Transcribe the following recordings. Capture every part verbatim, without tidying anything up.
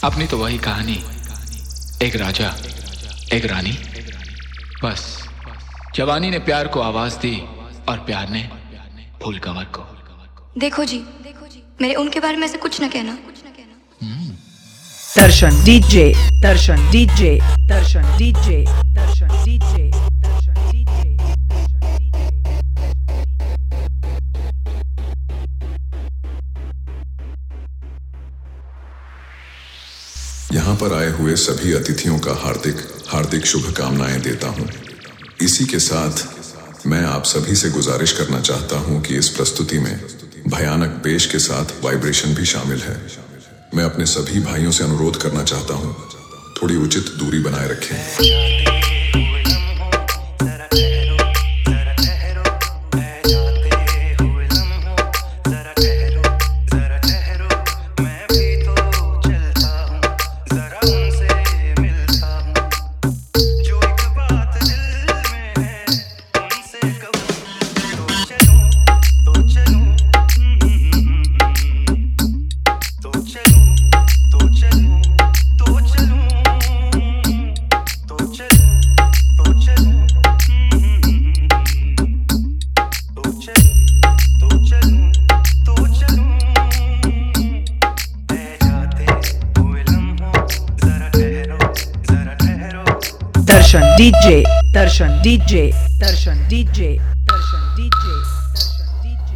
अपनी तो वही कहानी, एक राजा एक रानी। बस जवानी ने प्यार को आवाज दी और प्यार ने फूल कंवर को। देखो जी, मेरे उनके बारे में ऐसे कुछ न कहना। Darshan DJ, Darshan DJ, Darshan DJ, Darshan DJ, Darshan DJ. यहाँ पर आए हुए सभी अतिथियों का हार्दिक हार्दिक शुभकामनाएं देता हूँ। इसी के साथ मैं आप सभी से गुजारिश करना चाहता हूँ कि इस प्रस्तुति में भयानक बेस के साथ वाइब्रेशन भी शामिल है। मैं अपने सभी भाइयों से अनुरोध करना चाहता हूँ, थोड़ी उचित दूरी बनाए रखें। Darshan DJ, Darshan DJ, Darshan DJ, Darshan DJ, Darshan DJ.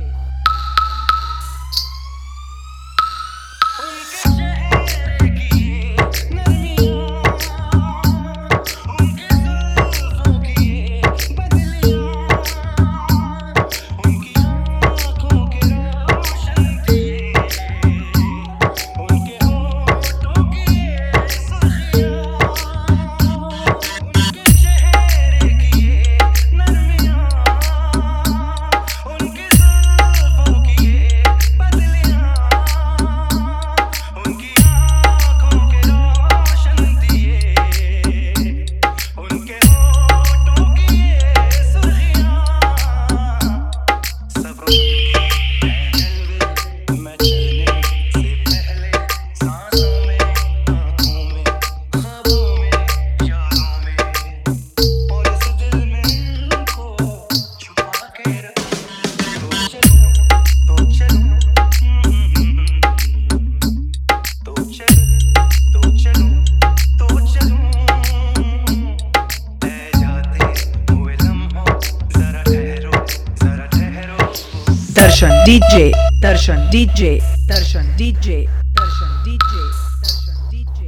Darshan DJ, Darshan DJ, Darshan DJ, Darshan DJ, Darshan DJ.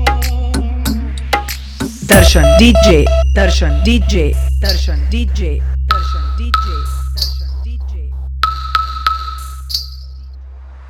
Darshan DJ, Darshan DJ, Darshan DJ.